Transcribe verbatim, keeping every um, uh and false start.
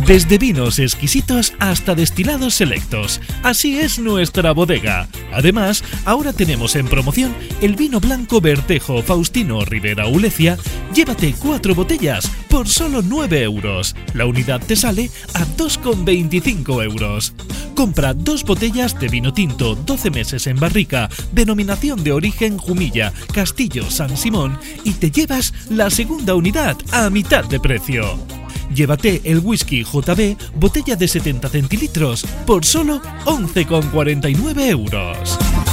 Desde vinos exquisitos hasta destilados selectos. Así es nuestra bodega. Además, ahora tenemos en promoción el vino blanco Bertejo Faustino Ribera Ulecia. Llévate cuatro botellas por solo nueve euros. La unidad te sale a dos con veinticinco euros. Compra dos botellas de vino tinto doce meses en barrica, denominación de origen Jumilla, Castillo San Simón, y te llevas la segunda unidad a mitad de precio. Llévate el whisky J B, botella de setenta centilitros, por solo once con cuarenta y nueve euros.